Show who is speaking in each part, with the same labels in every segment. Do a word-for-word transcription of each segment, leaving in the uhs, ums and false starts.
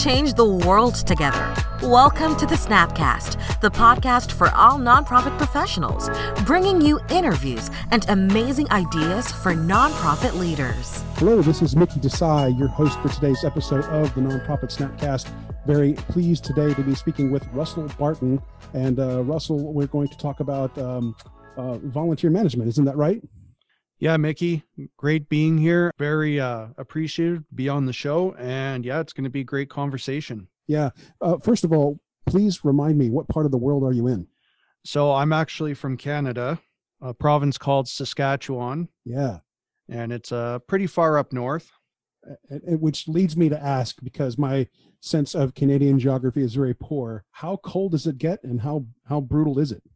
Speaker 1: change the world together. Welcome to the Snapcast, the podcast for all nonprofit professionals, bringing you interviews and amazing ideas for nonprofit leaders.
Speaker 2: Hello, this is Mickey Desai, your host for today's episode of the Nonprofit Snapcast. Very pleased today to be speaking with Russell Barton. And uh, Russell, we're going to talk about um, uh, volunteer management. Isn't that right?
Speaker 3: Yeah, Mickey, great being here. Very uh, appreciative to be on the show. And yeah, it's going to be a great conversation.
Speaker 2: Yeah. Uh, first of all, please remind me, what part of the world are you in?
Speaker 3: So I'm actually from Canada, a province called Saskatchewan.
Speaker 2: Yeah.
Speaker 3: And it's uh, pretty far up north.
Speaker 2: Uh, which leads me to ask, because my sense of Canadian geography is very poor, how cold does it get and how, how brutal is it?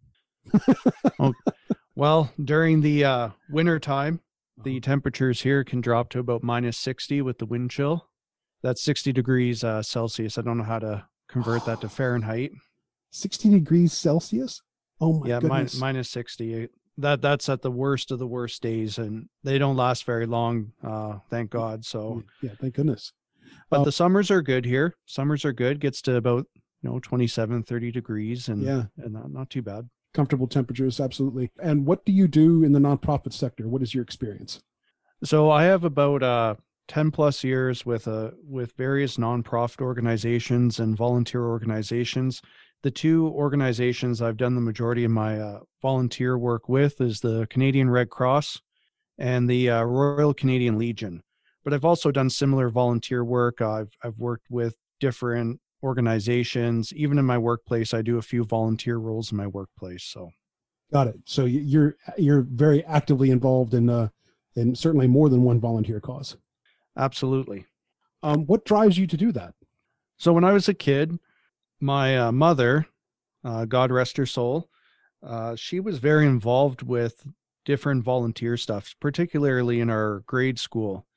Speaker 3: oh, well, during the uh, winter time, the temperatures here can drop to about minus sixty with the wind chill. That's sixty degrees uh, Celsius. I don't know how to convert that to Fahrenheit.
Speaker 2: sixty degrees Celsius? Oh my
Speaker 3: yeah,
Speaker 2: goodness.
Speaker 3: Yeah, min- minus sixty. That that's at the worst of the worst days, and they don't last very long, uh, thank God. So
Speaker 2: yeah, thank goodness.
Speaker 3: But
Speaker 2: uh,
Speaker 3: the summers are good here. Summers are good. Gets to about, you know, twenty-seven, thirty degrees, and
Speaker 2: yeah,
Speaker 3: and not, not too bad.
Speaker 2: Comfortable temperatures, absolutely. And what do you do in the nonprofit sector? What is your experience?
Speaker 3: So I have about uh, ten plus years with uh, with various nonprofit organizations and volunteer organizations. The two organizations I've done the majority of my uh, volunteer work with is the Canadian Red Cross and the uh, Royal Canadian Legion. But I've also done similar volunteer work. I've I've worked with different organizations. Even in my workplace, I do a few volunteer roles in my workplace. So,
Speaker 2: got it. So you're you're very actively involved in uh, in certainly more than one volunteer cause.
Speaker 3: Absolutely.
Speaker 2: Um, what drives you to do that?
Speaker 3: So when I was a kid, my uh, mother, uh, God rest her soul, uh, she was very involved with different volunteer stuff, particularly in our grade school.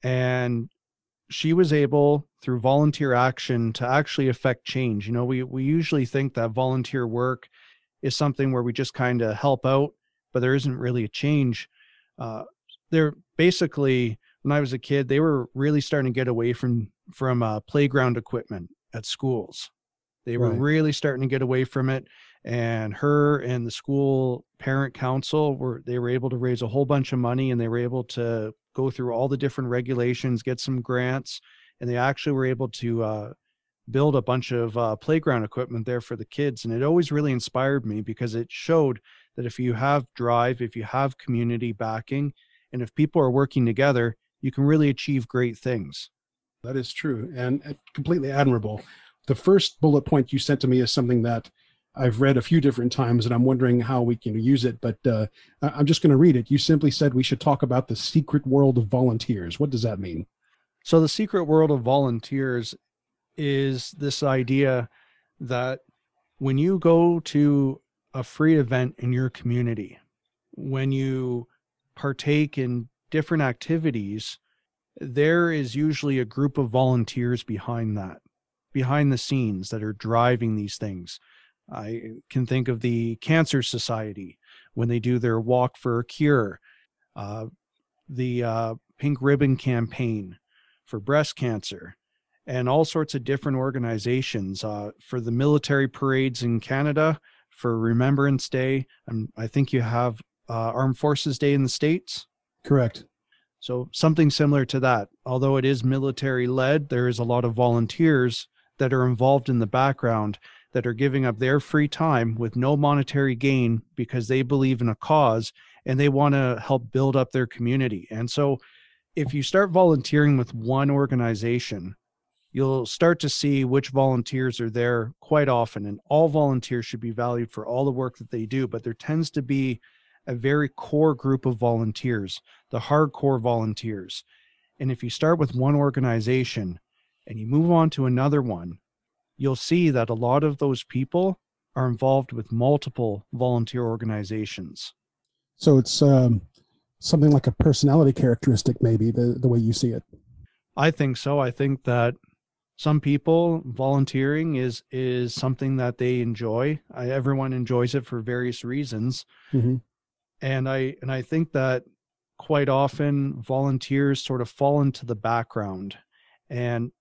Speaker 3: And she was able, through volunteer action, to actually affect change. You know, we, we usually think that volunteer work is something where we just kind of help out, but there isn't really a change. Uh, they're basically, when I was a kid, they were really starting to get away from, from uh, playground equipment at schools. They were
Speaker 2: right.
Speaker 3: really starting to get away from it. And her and the school parent council were, they were able to raise a whole bunch of money, and they were able to go through all the different regulations, get some grants, and they actually were able to uh, build a bunch of uh, playground equipment there for the kids. And it always really inspired me, because it showed that if you have drive, if you have community backing, and if people are working together, you can really achieve great things.
Speaker 2: That is true, and completely admirable. The first bullet point you sent to me is something that I've read a few different times, and I'm wondering how we can use it, but uh, I'm just going to read it. You simply said we should talk about the secret world of volunteers. What does that mean?
Speaker 3: So the secret world of volunteers is this idea that when you go to a free event in your community, when you partake in different activities, there is usually a group of volunteers behind that, behind the scenes, that are driving these things. I can think of the Cancer Society when they do their Walk for a Cure, uh, the uh, Pink Ribbon Campaign for breast cancer, and all sorts of different organizations uh, for the military parades in Canada, for Remembrance Day. Um, I think you have uh, Armed Forces Day in the States.
Speaker 2: Correct.
Speaker 3: So something similar to that. Although it is military led, there is a lot of volunteers that are involved in the background, that are giving up their free time with no monetary gain, because they believe in a cause and they want to help build up their community. And so if you start volunteering with one organization, you'll start to see which volunteers are there quite often. And all volunteers should be valued for all the work that they do, but there tends to be a very core group of volunteers, the hardcore volunteers. And if you start with one organization and you move on to another one, you'll see that a lot of those people are involved with multiple volunteer organizations.
Speaker 2: So it's um, something like a personality characteristic, maybe, the, the way you see it.
Speaker 3: I think so. I think that some people, volunteering is is something that they enjoy. I, everyone enjoys it for various reasons.
Speaker 2: Mm-hmm.
Speaker 3: And I and I think that quite often volunteers sort of fall into the background. And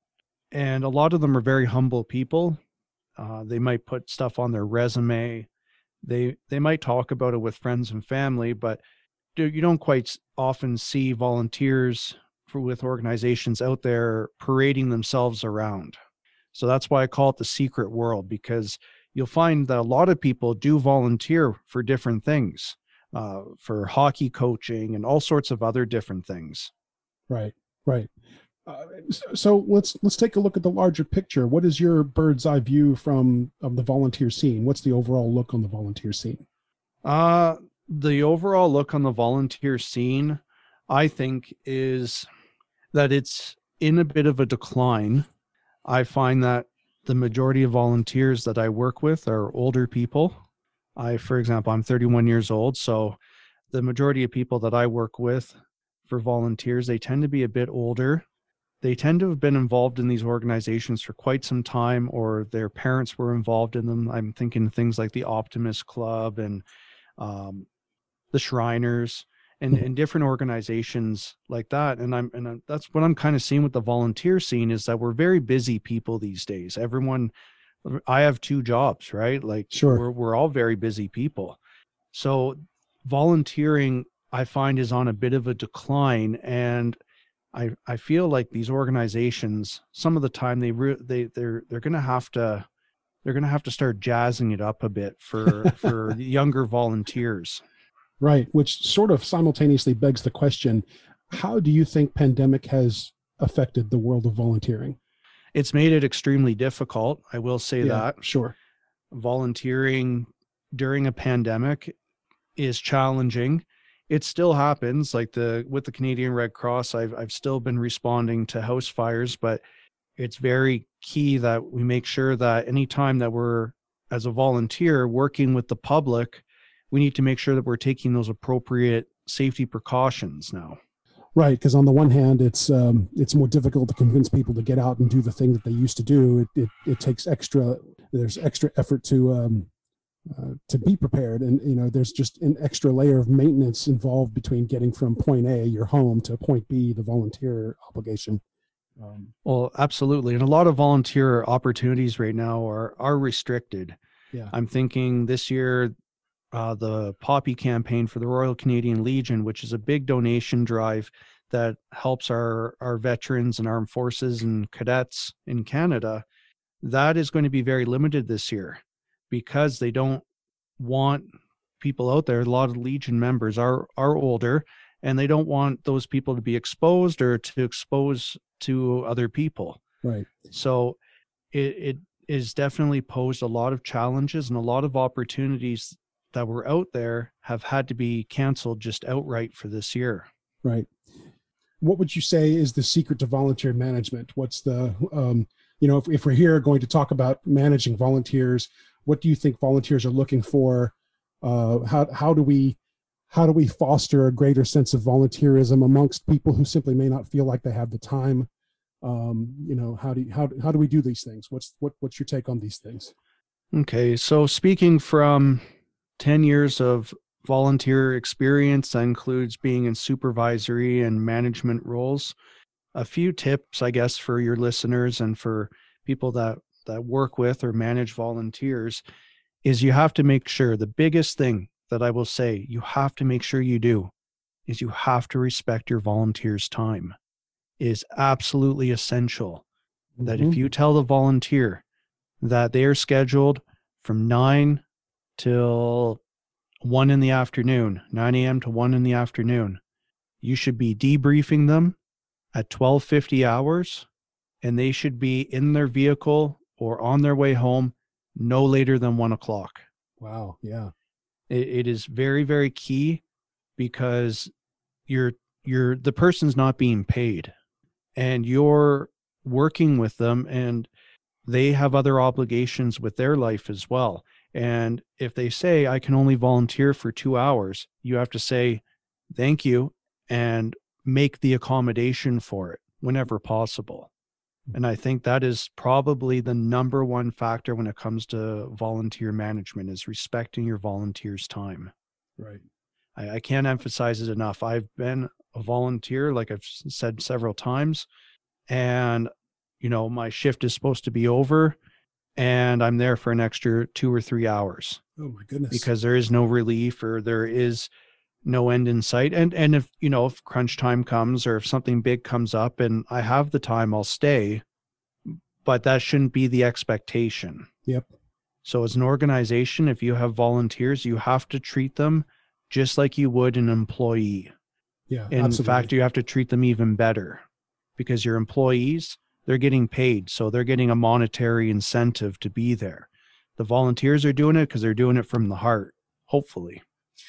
Speaker 3: And a lot of them are very humble people. Uh, they might put stuff on their resume. They they might talk about it with friends and family, but you don't quite often see volunteers for, with organizations out there parading themselves around. So that's why I call it the secret world, because you'll find that a lot of people do volunteer for different things, uh, for hockey coaching and all sorts of other different things.
Speaker 2: Right, right. Uh, so, so let's let's take a look at the larger picture. What is your bird's eye view from of the volunteer scene? What's the overall look on the volunteer scene?
Speaker 3: Uh, the overall look on the volunteer scene, I think, is that it's in a bit of a decline. I find that the majority of volunteers that I work with are older people. I, for example, I'm thirty-one years old, so the majority of people that I work with for volunteers, they tend to be a bit older. They tend to have been involved in these organizations for quite some time, or their parents were involved in them. I'm thinking things like the Optimist Club and um, the Shriners and, and different organizations like that. And I'm and I'm, that's what I'm kind of seeing with the volunteer scene, is that we're very busy people these days. Everyone, I have two jobs, right? Like,
Speaker 2: sure,
Speaker 3: we're we're all very busy people. So volunteering, I find, is on a bit of a decline, and I, I feel like these organizations, some of the time they re, they they're they're gonna have to they're gonna have to start jazzing it up a bit for for younger volunteers.
Speaker 2: Right, which sort of simultaneously begs the question: how do you think pandemic has affected the world of volunteering?
Speaker 3: It's made it extremely difficult. I will say
Speaker 2: yeah,
Speaker 3: that.
Speaker 2: Sure.
Speaker 3: Volunteering during a pandemic is challenging. It still happens, like the with the Canadian Red Cross, I've I've still been responding to house fires, but it's very key that we make sure that anytime that we're, as a volunteer, working with the public, we need to make sure that we're taking those appropriate safety precautions now.
Speaker 2: Right, because on the one hand, it's um, it's more difficult to convince people to get out and do the thing that they used to do. It it, it takes extra. There's extra effort to. Um, Uh, to be prepared, and you know there's just an extra layer of maintenance involved between getting from point A, your home, to point B, the volunteer obligation.
Speaker 3: Um, well, absolutely, and a lot of volunteer opportunities right now are are restricted.
Speaker 2: Yeah,
Speaker 3: I'm thinking this year, uh, the Poppy campaign for the Royal Canadian Legion, which is a big donation drive that helps our our veterans and armed forces and cadets in Canada, that is going to be very limited this year, because they don't want people out there. A lot of Legion members are are older, and they don't want those people to be exposed or to expose to other people.
Speaker 2: Right.
Speaker 3: So it, it is definitely posed a lot of challenges, and a lot of opportunities that were out there have had to be canceled just outright for this year.
Speaker 2: Right. What would you say is the secret to volunteer management? What's the, um, you know, if, if we're here going to talk about managing volunteers, what do you think volunteers are looking for? Uh, how how do we how do we foster a greater sense of volunteerism amongst people who simply may not feel like they have the time? Um, you know, how do you, how how do we do these things? What's what what's your take on these things?
Speaker 3: Okay, so speaking from ten years of volunteer experience, that includes being in supervisory and management roles, a few tips, I guess, for your listeners and for people that that work with or manage volunteers, is you have to make sure, the biggest thing that I will say you have to make sure you do is you have to respect your volunteers' time. It is absolutely essential that
Speaker 2: Mm-hmm.
Speaker 3: if you tell the volunteer that they are scheduled from nine till one in the afternoon, nine a.m. to one in the afternoon, you should be debriefing them at twelve fifty hours, and they should be in their vehicle or on their way home no later than one o'clock.
Speaker 2: Wow. Yeah.
Speaker 3: It, it is very, very key, because you're, you're, the person's not being paid, and you're working with them, and they have other obligations with their life as well. And if they say, I can only volunteer for two hours, you have to say, thank you, and make the accommodation for it whenever possible. And I think that is probably the number one factor when it comes to volunteer management, is respecting your volunteers' time.
Speaker 2: Right.
Speaker 3: I, I can't emphasize it enough. I've been a volunteer, like I've said several times, and you know, my shift is supposed to be over and I'm there for an extra two or three hours.
Speaker 2: Oh my goodness.
Speaker 3: Because there is no relief or there is no end in sight. And, and if, you know, if crunch time comes or if something big comes up and I have the time, I'll stay, but that shouldn't be the expectation.
Speaker 2: Yep.
Speaker 3: So as an organization, if you have volunteers, you have to treat them just like you would an employee.
Speaker 2: Yeah.
Speaker 3: In
Speaker 2: absolutely.
Speaker 3: fact, you have to treat them even better because your employees, they're getting paid. So they're getting a monetary incentive to be there. The volunteers are doing it because they're doing it from the heart, hopefully.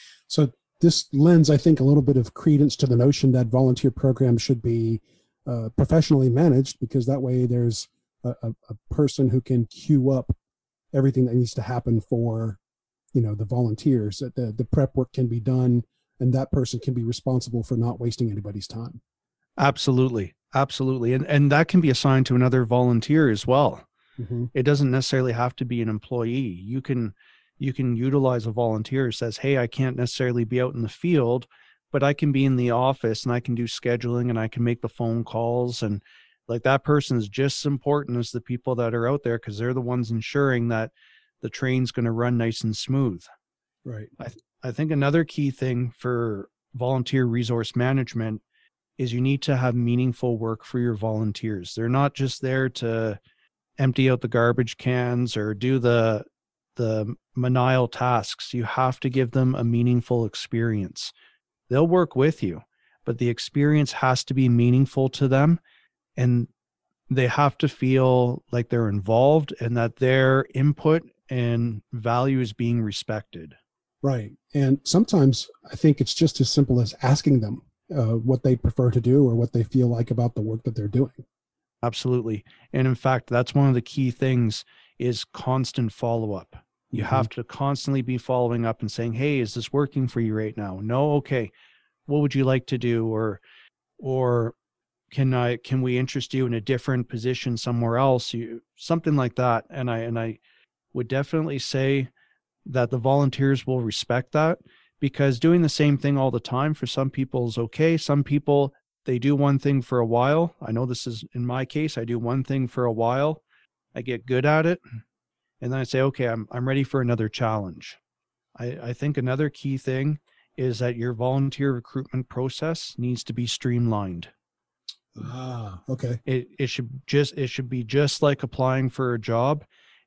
Speaker 2: So this lends, I think, a little bit of credence to the notion that volunteer programs should be uh, professionally managed, because that way there's a, a, a person who can queue up everything that needs to happen for, you know, the volunteers. That the, the prep work can be done and that person can be responsible for not wasting anybody's time.
Speaker 3: Absolutely. Absolutely. And, and that can be assigned to another volunteer as well.
Speaker 2: Mm-hmm.
Speaker 3: It doesn't necessarily have to be an employee. You can, you can utilize a volunteer who says, hey, I can't necessarily be out in the field, but I can be in the office and I can do scheduling and I can make the phone calls. And like that person is just as important as the people that are out there because they're the ones ensuring that the train's going to run nice and smooth.
Speaker 2: Right.
Speaker 3: I, th- I think another key thing for volunteer resource management is you need to have meaningful work for your volunteers. They're not just there to empty out the garbage cans or do the the menial tasks. You have to give them a meaningful experience. They'll work with you, but the experience has to be meaningful to them, and they have to feel like they're involved and that their input and value is being respected.
Speaker 2: Right. And sometimes I think it's just as simple as asking them uh, what they prefer to do or what they feel like about the work that they're doing.
Speaker 3: Absolutely. And in fact, that's one of the key things is constant follow-up. You
Speaker 2: Mm-hmm.
Speaker 3: have to constantly be following up and saying, hey, is this working for you right now? No. Okay. What would you like to do? Or, or can I, can we interest you in a different position somewhere else? You, something like that. And I, and I would definitely say that the volunteers will respect that, because doing the same thing all the time for some people is okay. Some people, they do one thing for a while. I know this is in my case, I do one thing for a while. I get good at it. And then I say, okay, I'm I'm ready for another challenge. I, I think another key thing is that your volunteer recruitment process needs to be streamlined.
Speaker 2: Ah, okay.
Speaker 3: It it should just it should be just like applying for a job,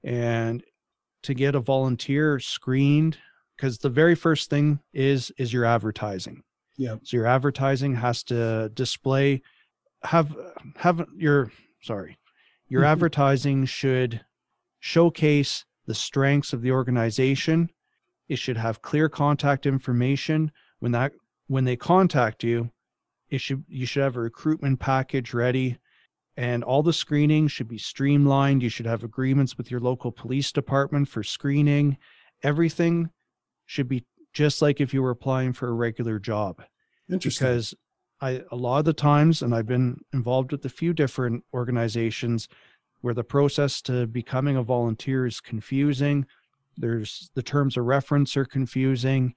Speaker 3: and to get a volunteer screened, because the very first thing is is your advertising.
Speaker 2: Yeah.
Speaker 3: So your advertising has to display, have have your sorry, your
Speaker 2: Mm-hmm.
Speaker 3: advertising should showcase the strengths of the organization. It should have clear contact information. When that when they contact you, it should you should have a recruitment package ready, and all the screening should be streamlined. You should have agreements with your local police department for screening. Everything should be just like if you were applying for a regular job.
Speaker 2: Interesting.
Speaker 3: Because I a lot of the times, and I've been involved with a few different organizations where the process to becoming a volunteer is confusing. There's the terms of reference are confusing.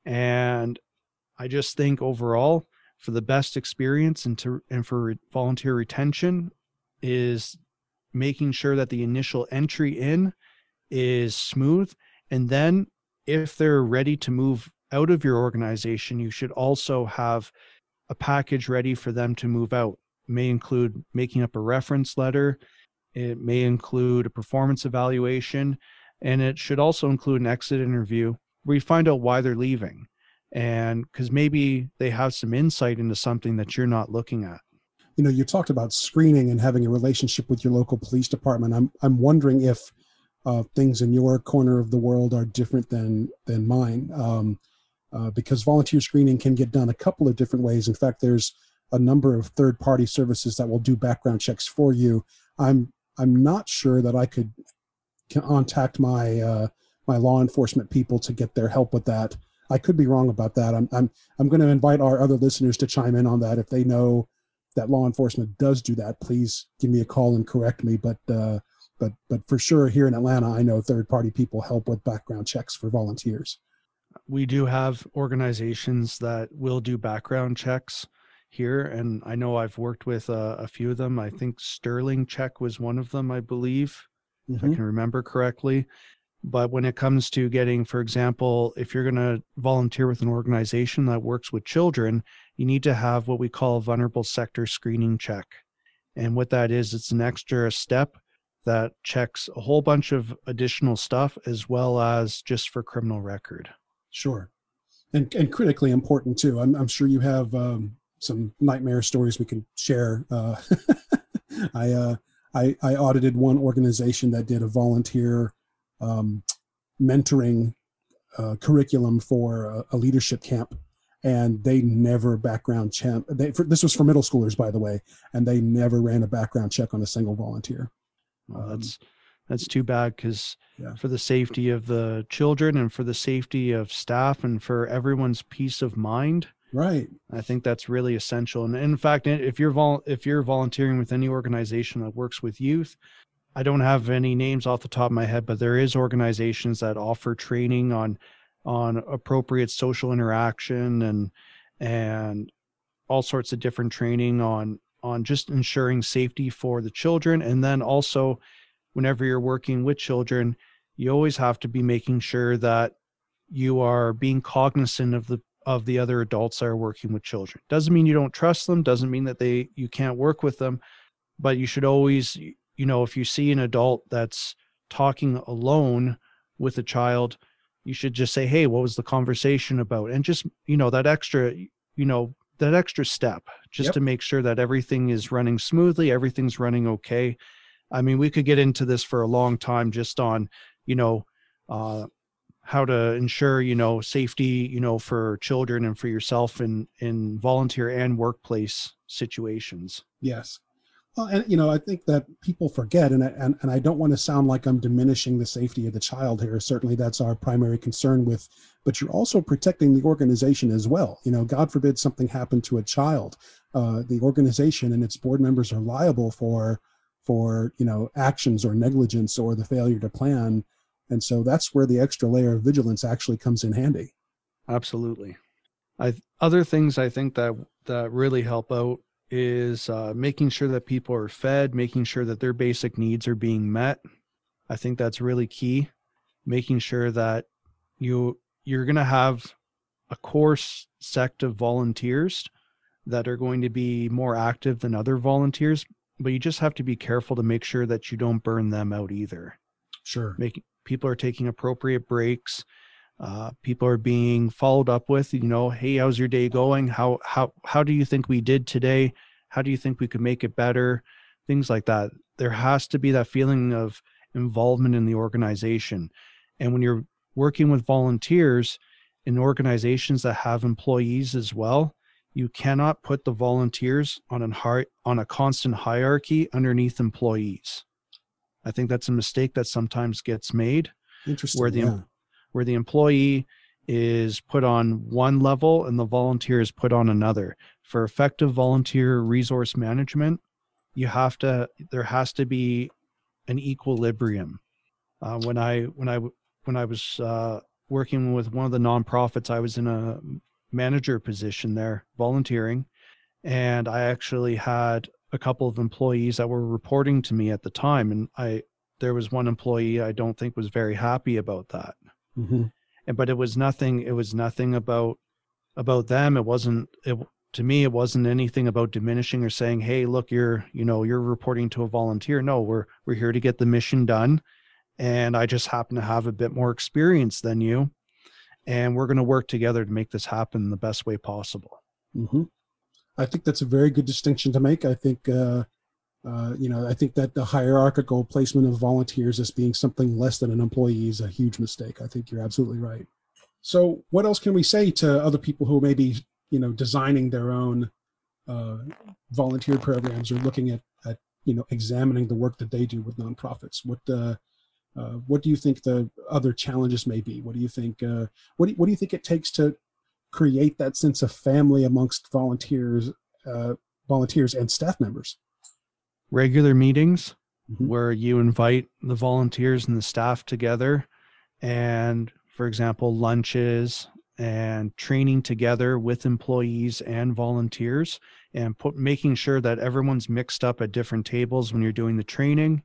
Speaker 3: And I just think overall, for the best experience and to and for re- volunteer retention is making sure that the initial entry in is smooth. And then if they're ready to move out of your organization, you should also have a package ready for them to move out. It may include making up a reference letter. It may include a performance evaluation, and it should also include an exit interview where you find out why they're leaving. And because maybe they have some insight into something that you're not looking at.
Speaker 2: You know, you talked about screening and having a relationship with your local police department. I'm I'm wondering if uh, things in your corner of the world are different than than mine, um, uh, because volunteer screening can get done a couple of different ways. In fact, there's a number of third-party services that will do background checks for you. I'm I'm not sure that I could contact my uh, my law enforcement people to get their help with that. I could be wrong about that. I'm I'm I'm going to invite our other listeners to chime in on that. If they know that law enforcement does do that, please give me a call and correct me. But uh, but but for sure, here in Atlanta, I know third-party people help with background checks for volunteers.
Speaker 3: We do have organizations that will do background checks. here, and I know I've worked with uh, a few of them. I think Sterling Check was one of them, I believe, mm-hmm. if I can remember correctly. But when it comes to getting, for example, if you're going to volunteer with an organization that works with children, you need to have what we call a vulnerable sector screening check. And what that is, it's an extra step that checks a whole bunch of additional stuff as well as just for criminal record.
Speaker 2: Sure. And and critically important too. I'm, I'm sure you have um, some nightmare stories we can share. Uh, I, uh, I, I audited one organization that did a volunteer um, mentoring uh, curriculum for a, a leadership camp, and they never background check. They, for, this was for middle schoolers, by the way, and they never ran a background check on a single volunteer.
Speaker 3: Well, that's that's too bad, because
Speaker 2: yeah.
Speaker 3: for the safety of the children and for the safety of staff and for everyone's peace of mind,
Speaker 2: right?
Speaker 3: I think that's really essential. And in fact, if you're vol- if you're volunteering with any organization that works with youth, I don't have any names off the top of my head, but there is organizations that offer training on on appropriate social interaction and and all sorts of different training on on just ensuring safety for the children. And then also, whenever you're working with children, you always have to be making sure that you are being cognizant of the of the other adults that are working with children. Doesn't mean you don't trust them, doesn't mean that they you can't work with them, but you should always, you know, if you see an adult that's talking alone with a child, you should just say, hey, what was the conversation about? And just, you know, that extra, you know, that extra step just
Speaker 2: yep.
Speaker 3: to make sure that everything is running smoothly, everything's running okay. I mean, we could get into this for a long time just on, you know, uh, how to ensure, you know, safety, you know, for children and for yourself in, in volunteer and workplace situations.
Speaker 2: Yes. Well, and, you know, I think that people forget, and, and, and I don't want to sound like I'm diminishing the safety of the child here. Certainly that's our primary concern with, but you're also protecting the organization as well. You know, God forbid something happened to a child. Uh, the organization and its board members are liable for, for, you know, actions or negligence or the failure to plan. And so that's where the extra layer of vigilance actually comes in handy.
Speaker 3: Absolutely. I, other things I think that, that really help out is uh, making sure that people are fed, making sure that their basic needs are being met. I think that's really key. Making sure that you, you're going to have a core sect of volunteers that are going to be more active than other volunteers, but you just have to be careful to make sure that you don't burn them out either.
Speaker 2: Sure.
Speaker 3: Making people are taking appropriate breaks. Uh, people are being followed up with, you know, hey, how's your day going? How, how, how do you think we did today? How do you think we could make it better? Things like that. There has to be that feeling of involvement in the organization. And when you're working with volunteers in organizations that have employees as well, you cannot put the volunteers on an hi- on a constant hierarchy underneath employees. I think that's a mistake that sometimes gets made.
Speaker 2: Interesting.
Speaker 3: Where the
Speaker 2: yeah.
Speaker 3: where the employee is put on one level and the volunteer is put on another. For effective volunteer resource management, you have to, there has to be an equilibrium. Uh, when I, when I, when I was uh, working with one of the nonprofits, I was in a manager position there, volunteering, and I actually had a couple of employees that were reporting to me at the time, and I, there was one employee I don't think was very happy about that.
Speaker 2: Mm-hmm.
Speaker 3: And, but it was nothing, it was nothing about, about them. It wasn't, it, to me, it wasn't anything about diminishing or saying, hey, look, you're, you know, you're reporting to a volunteer. No, we're, we're here to get the mission done. And I just happen to have a bit more experience than you. And we're going to work together to make this happen the best way possible.
Speaker 2: Mm-hmm. I think that's a very good distinction to make. I think, uh, Uh, you know, I think that the hierarchical placement of volunteers as being something less than an employee is a huge mistake. I think you're absolutely right. So what else can we say to other people who may be, you know, designing their own uh, volunteer programs or looking at, at, you know, examining the work that they do with nonprofits? What, uh, uh, what do you think the other challenges may be? What do you think, uh, what do you, what do you think it takes to create that sense of family amongst volunteers, uh, volunteers and staff members?
Speaker 3: Regular meetings
Speaker 2: mm-hmm.
Speaker 3: where you invite the volunteers and the staff together, and for example, lunches and training together with employees and volunteers, and put, making sure that everyone's mixed up at different tables when you're doing the training.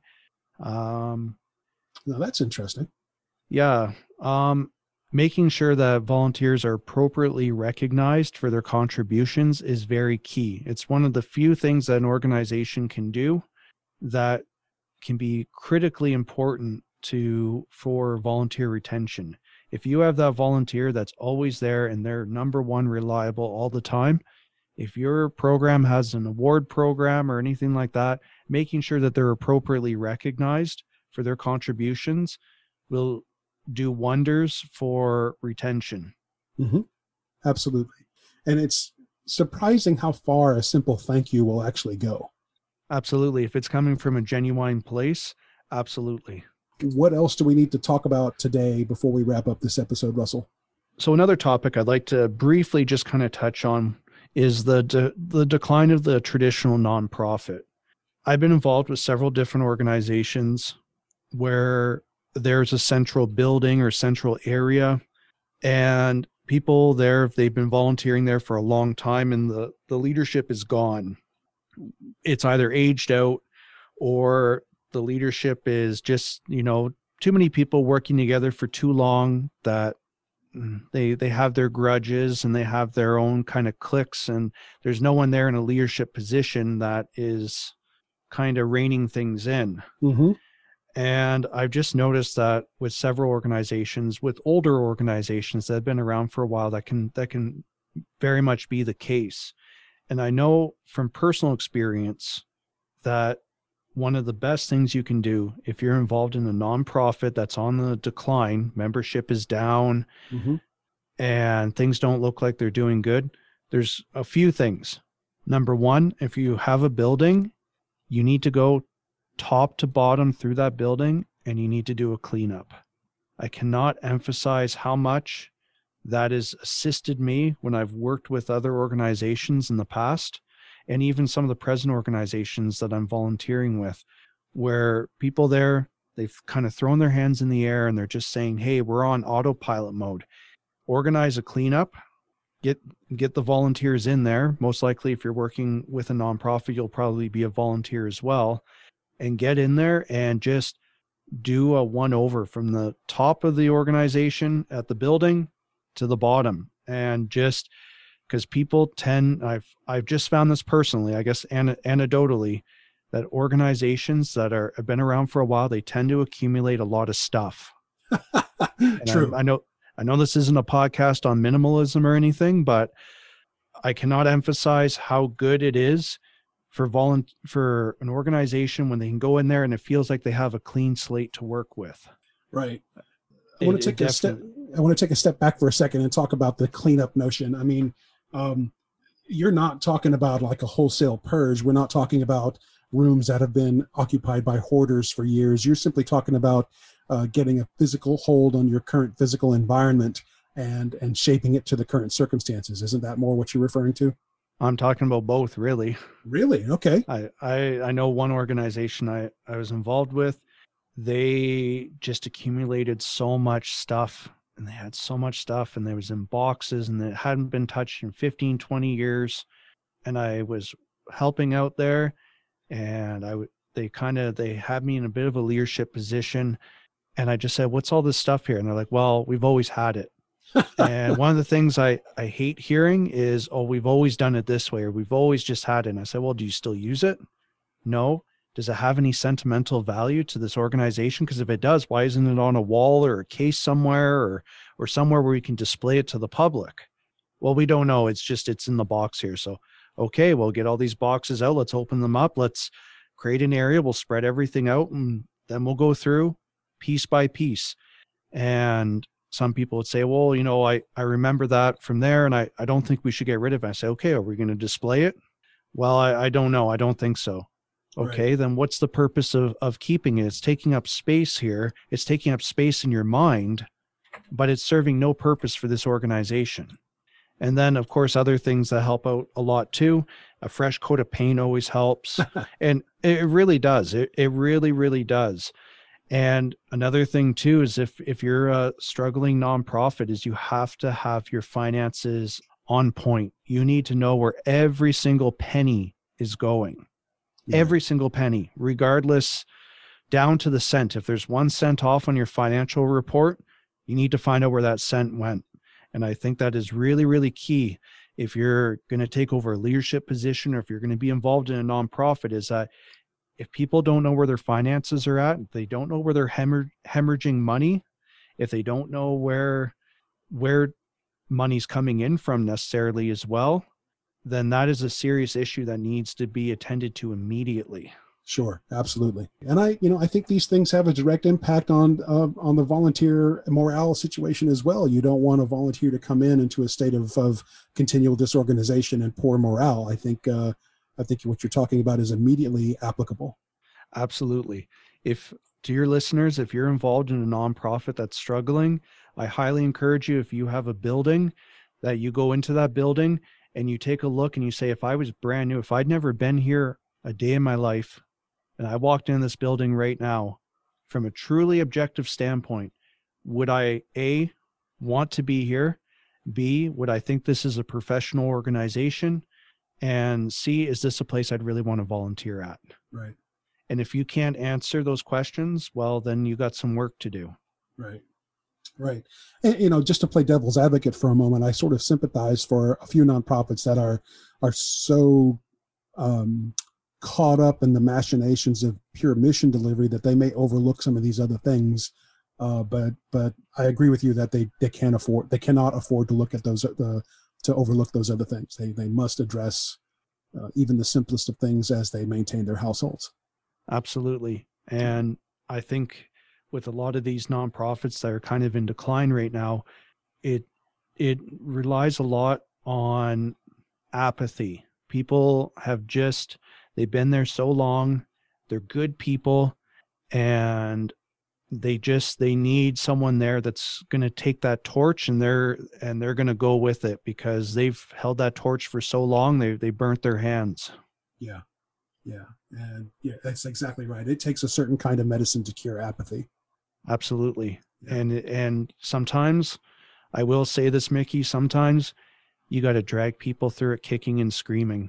Speaker 3: Um,
Speaker 2: Now that's interesting.
Speaker 3: yeah. Um, making sure that volunteers are appropriately recognized for their contributions is very key. It's one of the few things that an organization can do that can be critically important to for volunteer retention. If you have that volunteer that's always there and they're number one reliable all the time, if your program has an award program or anything like that, making sure that they're appropriately recognized for their contributions will do wonders for retention.
Speaker 2: Mm-hmm. Absolutely. And it's surprising how far a simple thank you will actually go.
Speaker 3: Absolutely. If it's coming from a genuine place, absolutely.
Speaker 2: What else do we need to talk about today before we wrap up this episode, Russell?
Speaker 3: So another topic I'd like to briefly just kind of touch on is the de- the decline of the traditional nonprofit. I've been involved with several different organizations where there's a central building or central area, and people there, they've been volunteering there for a long time, and the, the leadership is gone. It's either aged out or the leadership is just, you know, too many people working together for too long that they they have their grudges and they have their own kind of cliques, and there's no one there in a leadership position that is kind of reining things in.
Speaker 2: Mm-hmm.
Speaker 3: And I've just noticed that with several organizations, with older organizations that have been around for a while, that can that can very much be the case. And I know from personal experience that one of the best things you can do if you're involved in a nonprofit that's on the decline, membership is down,
Speaker 2: mm-hmm.
Speaker 3: and things don't look like they're doing good, there's a few things. Number one, if you have a building, you need to go top to bottom through that building and you need to do a cleanup. I cannot emphasize how much that has assisted me when I've worked with other organizations in the past, and even some of the present organizations that I'm volunteering with, where people there, they've kind of thrown their hands in the air and they're just saying, hey, we're on autopilot mode. Organize a cleanup, get get the volunteers in there. Most likely, if you're working with a nonprofit, you'll probably be a volunteer as well, and get in there and just do a one over from the top of the organization at the building to the bottom. And just because people tend, I've I've just found this personally, I guess an, anecdotally, that organizations that are have been around for a while, they tend to accumulate a lot of stuff.
Speaker 2: True.
Speaker 3: I, I know I know this isn't a podcast on minimalism or anything, but I cannot emphasize how good it is for volun- for an organization when they can go in there and it feels like they have a clean slate to work with.
Speaker 2: Right. I want to
Speaker 3: It-
Speaker 2: take
Speaker 3: it
Speaker 2: a step.
Speaker 3: definitely-
Speaker 2: I want to take a step back for a second and talk about the cleanup notion. I mean, um, you're not talking about like a wholesale purge. We're not talking about rooms that have been occupied by hoarders for years. You're simply talking about uh, getting a physical hold on your current physical environment and and shaping it to the current circumstances. Isn't that more what you're referring to?
Speaker 3: I'm talking about both, really.
Speaker 2: Really? Okay.
Speaker 3: I, I, I know one organization I, I was involved with, they just accumulated so much stuff, and they had so much stuff, and there was in boxes, and it hadn't been touched in fifteen, twenty years. And I was helping out there, and I would, they kind of, they had me in a bit of a leadership position. And I just said, what's all this stuff here? And they're like, well, we've always had it. And one of the things I, I hate hearing is, oh, we've always done it this way, or we've always just had it. And I said, well, do you still use it? No. Does it have any sentimental value to this organization? Because if it does, why isn't it on a wall or a case somewhere, or or somewhere where we can display it to the public? Well, we don't know. It's just, it's in the box here. So, okay, we'll get all these boxes out. Let's open them up. Let's create an area. We'll spread everything out, and then we'll go through piece by piece. And some people would say, well, you know, I, I remember that from there, and I, I don't think we should get rid of it. I say, okay, are we going to display it? Well, I, I don't know. I don't think so. Okay, right. Then what's the purpose of, of keeping it? It's taking up space here. It's taking up space in your mind, but it's serving no purpose for this organization. And then, of course, other things that help out a lot too. A fresh coat of paint always helps. And it really does. It, it really, really does. And another thing too is if if you're a struggling nonprofit, is you have to have your finances on point. You need to know where every single penny is going. Yeah. Every single penny, regardless, down to the cent. If there's one cent off on your financial report, you need to find out where that cent went. And I think that is really, really key if you're going to take over a leadership position, or if you're going to be involved in a nonprofit, is that if people don't know where their finances are at, if they don't know where they're hemorrh- hemorrhaging money, if they don't know where where money's coming in from necessarily as well, then that is a serious issue that needs to be attended to immediately.
Speaker 2: Sure, absolutely. And I, you know, I think these things have a direct impact on uh, on the volunteer morale situation as well. You don't want a volunteer to come in into a state of, of continual disorganization and poor morale. I think uh, I think what you're talking about is immediately applicable.
Speaker 3: Absolutely. If to your listeners, if you're involved in a nonprofit that's struggling, I highly encourage you, if you have a building, that you go into that building and you take a look and you say, if I was brand new, if I'd never been here a day in my life, and I walked in this building right now, from a truly objective standpoint, would I, A, want to be here? B, would I think this is a professional organization? And C, is this a place I'd really want to volunteer at?
Speaker 2: Right.
Speaker 3: And if you can't answer those questions, well, then you got some work to do.
Speaker 2: Right. Right. And, you know, just to play devil's advocate for a moment, I sort of sympathize for a few nonprofits that are, are so, um, caught up in the machinations of pure mission delivery that they may overlook some of these other things. Uh, but but I agree with you that they they can't afford they cannot afford to look at those the to overlook those other things. They they must address uh, even the simplest of things as they maintain their households.
Speaker 3: Absolutely. And I think with a lot of these nonprofits that are kind of in decline right now, it it relies a lot on apathy. People have just They've been there so long. They're good people, and they just they need someone there that's going to take that torch, and they're and they're going to go with it because they've held that torch for so long. They they burnt their hands.
Speaker 2: Yeah, yeah, and yeah, that's exactly right. It takes a certain kind of medicine to cure apathy.
Speaker 3: Absolutely,
Speaker 2: yeah.
Speaker 3: and and sometimes, I will say this, Mickey. Sometimes you got to drag people through it, kicking and screaming.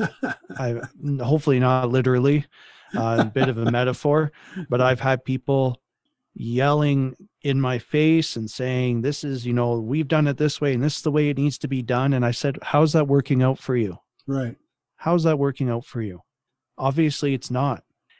Speaker 3: I hopefully not literally, uh, a bit of a metaphor, but I've had people yelling in my face and saying, this is, you know, we've done it this way and this is the way it needs to be done. And I said, how's that working out for you?
Speaker 2: Right.
Speaker 3: How's that working out for you? Obviously it's not.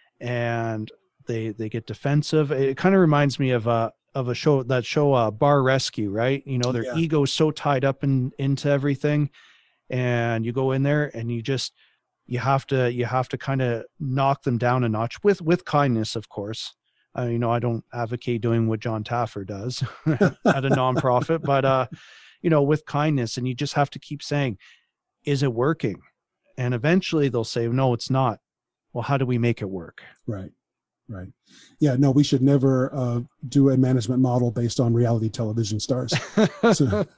Speaker 3: And they, they get defensive. It kind of reminds me of a, of a show, that show, uh, Bar Rescue, right? You know, their
Speaker 2: yeah.
Speaker 3: ego is so tied up in, into everything. And you go in there and you just, you have to, you have to kind of knock them down a notch with, with kindness, of course. Uh, you know, I don't advocate doing what John Taffer does at a nonprofit, but, uh, you know, with kindness, and you just have to keep saying, is it working? And eventually they'll say, no, it's not. Well, how do we make it work?
Speaker 2: Right. Right. Yeah, no, we should never uh, do a management model based on reality television stars. So,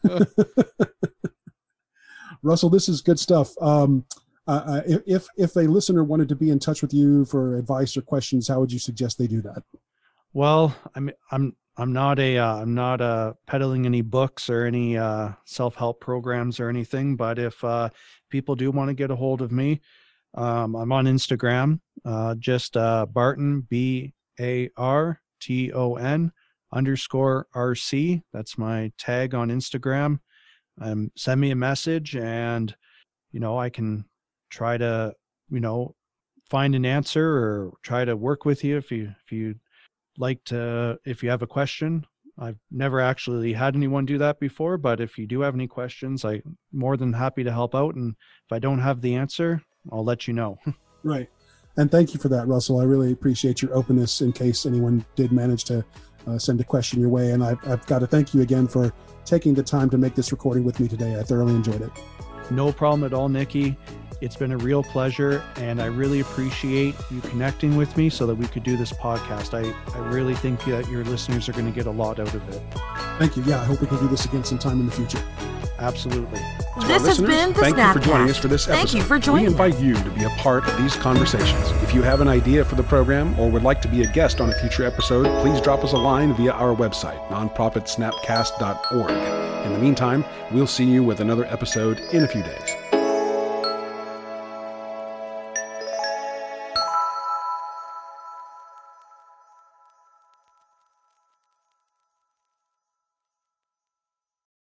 Speaker 2: Russell, this is good stuff. Um, uh, if if a listener wanted to be in touch with you for advice or questions, how would you suggest they do that?
Speaker 3: Well, I'm I'm I'm not a uh, I'm not uh, peddling any books or any uh, self-help programs or anything. But if uh, people do want to get a hold of me, um, I'm on Instagram, uh, just uh, Barton, B A R T O N underscore R C. That's my tag on Instagram. Um, send me a message, and you know, I can try to, you know, find an answer or try to work with you if you if you like to, if you have a question. I've never actually had anyone do that before, but if you do have any questions, I'm more than happy to help out. And if I don't have the answer, I'll let you know.
Speaker 2: Right. And thank you for that, Russell. I really appreciate your openness in case anyone did manage to uh, send a question your way. And I've, I've got to thank you again for taking the time to make this recording with me today. I thoroughly enjoyed it.
Speaker 3: No problem at all, Nikki. It's been a real pleasure, and I really appreciate you connecting with me so that we could do this podcast. I, I really think that your listeners are going to get a lot out of it.
Speaker 2: Thank you. Yeah, I hope we can do this again sometime in the future.
Speaker 3: Absolutely.
Speaker 2: To
Speaker 1: This
Speaker 2: our
Speaker 1: has
Speaker 2: listeners,
Speaker 1: been the
Speaker 2: thank you for joining
Speaker 1: Snapcast.
Speaker 2: us for this episode.
Speaker 1: Thank you for joining
Speaker 2: We invite
Speaker 1: us.
Speaker 2: you to be a part of these conversations. If you have an idea for the program or would like to be a guest on a future episode, please drop us a line via our website, nonprofit snapcast dot org. In the meantime, we'll see you with another episode in a few days.